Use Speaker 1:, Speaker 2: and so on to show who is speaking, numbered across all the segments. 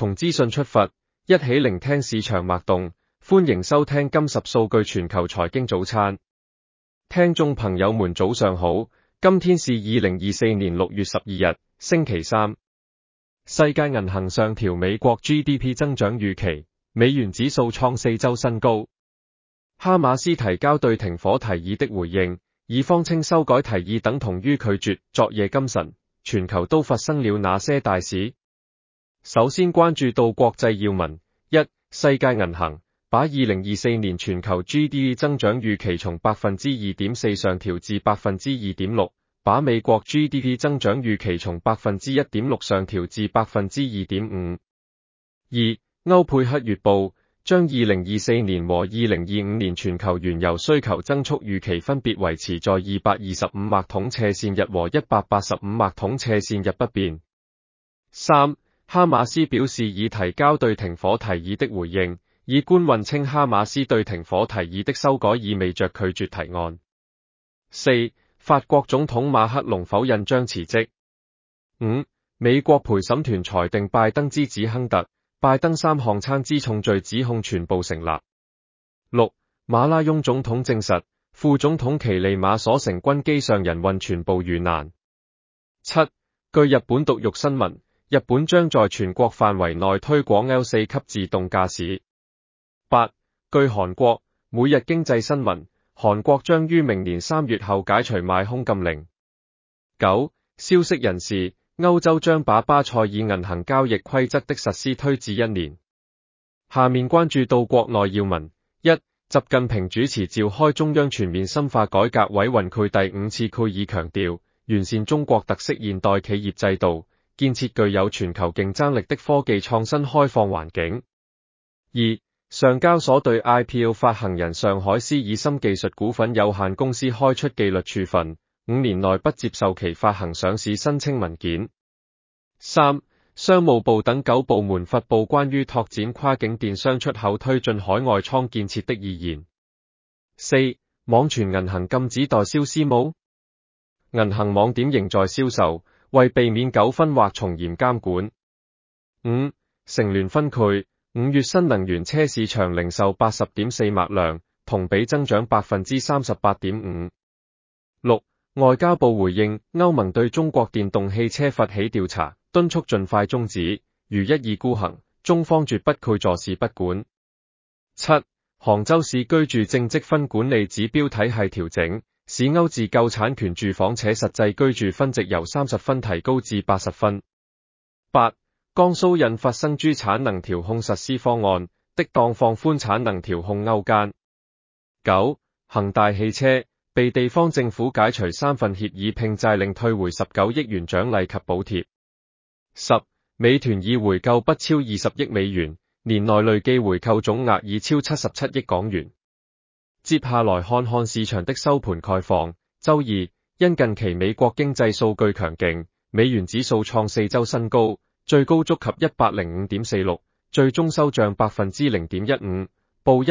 Speaker 1: 從資訊出發，一起聆聽市場脈動。歡迎收聽金十數據全球財經早餐。聽眾朋友們早上好，今天是2024年6月12日，星期三。世界銀行上調美國 GDP 增長預期，美元指數創4週新高。哈馬斯提交對停火提議的回應，以方稱修改提議等同於拒絕。昨夜今晨，全球都發生了哪些大事？首先關注到國際要聞：一、世界銀行把2024年全球 GDP 增長預期從 2.4% 上調至 2.6%， 把美國 GDP 增長預期從 1.6% 上調至 2.5%。二、歐佩克月報將2024年和2025年全球原油需求增速預期分別維持在225麥桶斜線日和185麥桶斜線日不變。三、哈馬斯表示已提交對停火提議的回應，以官運稱哈馬斯對停火提議的修改意味着拒絕提案。四、法國總統馬克龍否認將辭職。五、美國陪審團裁定拜登之子亨特、拜登3項參差重罪指控全部成立。六、馬拉翁總統證實，副總統奇利馬所乘軍機上人運全部遇難。七、據日本獨育新聞，日本將在全國範圍內推廣 L4 級自動駕駛。八、據韓國每日經濟新聞，韓國將於明年3月後解除賣空禁令。九、消息人士，歐洲將把巴塞爾銀行交易規則的實施推至1年。下面關注到國內要聞：一、習近平主持召開中央全面深化改革委員會第5次會議，強調完善中國特色現代企業制度，建設具有全球競爭力的科技創新開放環境。二、上交所對 IPO 發行人上海斯爾森技術股份有限公司開出紀律處分，5年內不接受其發行上市申請文件。三、商務部等9部門發布關於拓展跨境電商出口推進海外倉建設的意見。四、網傳銀行禁止代銷私募，銀行網點仍在銷售，為避免糾紛或從嚴監管。五、成聯分繪5月新能源車市場零售 80.4 萬輛，同比增長 38.5%。六、外交部回應歐盟對中國電動汽車發起調查，敦促盡快終止，如一意孤行，中方絕不會坐視不管。七、杭州市居住正積分管理指標體系調整，市歐自購產權住房且實際居住分值由30分提高至80分。八、江蘇印發生豬產能調控實施方案，適當放寬產能調控勾間。九、恒大汽車被地方政府解除3份協議聘債令，退回19億元獎勵及補貼。十、美團已回購不超20億美元，年內累計回購總額已超77億港元。接下來看看市場的收盤概況。周二，因近期美國經濟數據強勁，美元指數創4週新高，最高觸及 105.46， 最終收漲 0.15%， 報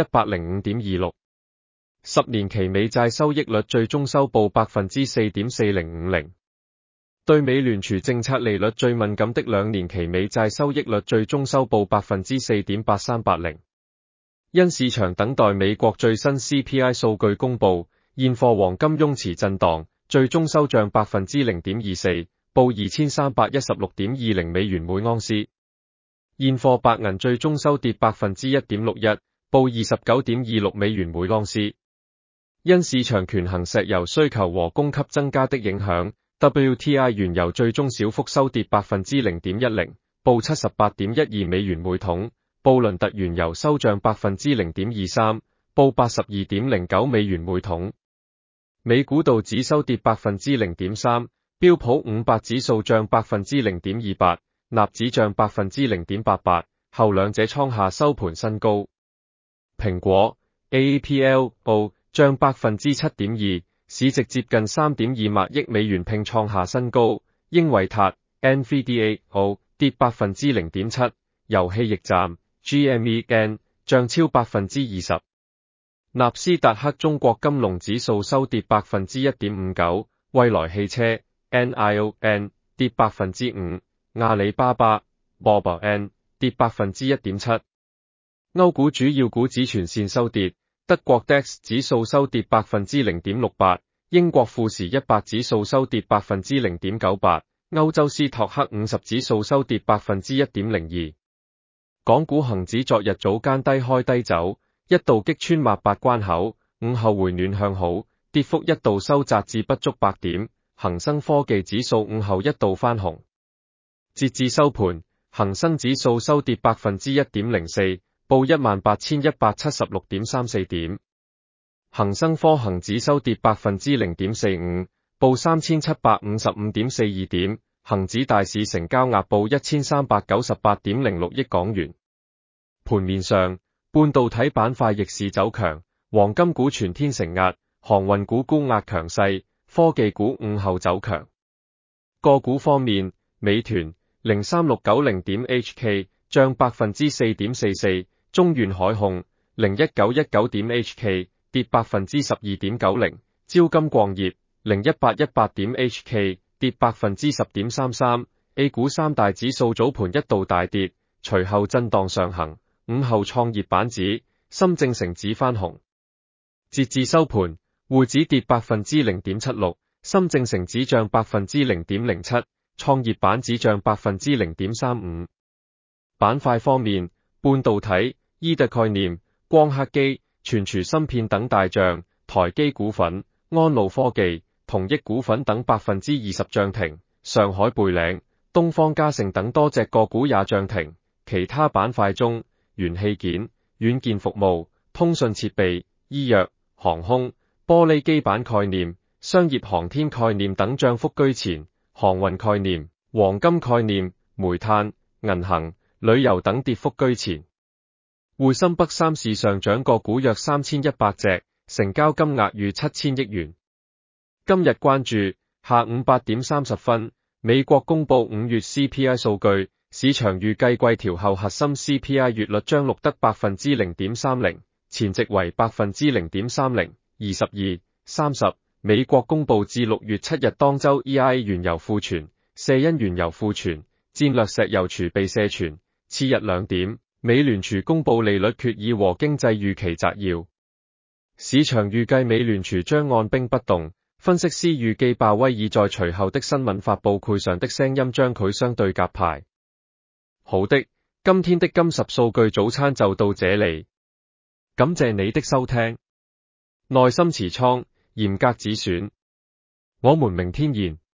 Speaker 1: 105.26。10年期美債收益率最終收報 4.4050。對美聯儲政策利率最敏感的2年期美債收益率最終收報 4.8380。因市場等待美國最新 CPI 數據公佈，現貨黃金雍持震盪，最終收漲 0.24%， 報 2316.20 美元每盎司。現貨白銀最終收跌 1.61%， 報 29.26 美元每盎司。因市場權衡石油需求和供給增加的影響， WTI 原油最終小幅收跌 0.10%， 報 78.12 美元每桶。布倫特原油收漲 0.23%， 報 82.09 美元每桶。美股道指收跌 0.3%， 標普500指數漲 0.28%， 納指漲 0.88%， 後兩者創下收盤新高。蘋果 AAPL 漲 7.2%， 市值接近 3.2 萬億美元，並創下新高。英偉達 NVDA 跌 0.7%， 遊戲驛站GME 漲超 20%。納斯達克中國金龍指數收跌 1.59%， 蔚來汽車 NIO 跌 5%， 阿里巴巴 BOBA 跌 1.7%。歐股主要股指全線收跌，德國 DAX 指數收跌 0.68%， 英國富時100指數收跌 0.98%， 歐洲斯托克50指數收跌 1.02%。港股恒指昨日早間低開低走，一度擊穿800關口，午後回暖向好，跌幅一度收窄至不足8點。恒生科技指數午後一度翻紅，截至收盤，恒生指數收跌 1.04%， 報 18,176.34 點。恒生科恒指收跌 0.45%， 報 3,755.42 點。恒指大市成交額報 1,398.06 億港元。盤面上，半導體板塊逆市走強，黃金股全天承壓，航運股沽壓強勢，科技股午後走強。個股方面，美團 03690.HK 漲 4.44%， 中原海控 01919.HK 跌 12.90%， 招金礦業 01818.HK 跌 10.33%。A 股三大指數早盤一度大跌，隨後震盪上行，午後創業板指、深證成指翻紅。截至收盤，滬指跌 0.76%， 深證成指漲 0.07%， 創業板指漲 0.35%。板塊方面，半導體、醫特概念、光刻機、存儲芯片等大漲，台基股份、安路科技、同益股份等 20% 漲停，上海貝嶺、東方嘉誠等多隻個股也漲停。其他板塊中，元器件、軟件服務、通訊設備、醫藥、航空、玻璃基板概念、商業航天概念等漲幅居前，航運概念、黃金概念、煤炭、銀行、旅遊等跌幅居前。滬深北三市上漲個股約3100隻，成交金額逾7000億元。今日關注下午8點30分，美國公布5月 CPI 數據，市場預計季調後核心 CPI 月率將錄得 0.30%， 前值為 0.30%。22、30，美國公布至6月7日當周 EIA 原油庫存、卸因原油庫存、戰略石油儲備卸存。次日2點，美聯儲公布利率決議和經濟預期摘要。市場預計美聯儲將按兵不動，分析師預計鮑威爾在隨後的新聞發佈會上的聲音將佢相對鴿派。好的，今天的金10數據早餐就到這裡，感謝你的收聽。耐心持倉，嚴格止損，我們明天見。